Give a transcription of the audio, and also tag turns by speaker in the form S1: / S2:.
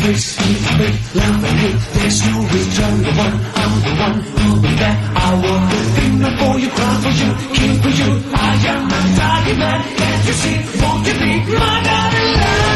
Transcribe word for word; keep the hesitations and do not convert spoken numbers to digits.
S1: face, keep faith, love and hate. There's no return. The one, I'm the one who'll be there. I will think for you, cry for you, keep for you. I am a dying man. Can't you see? Won't you be my darling love?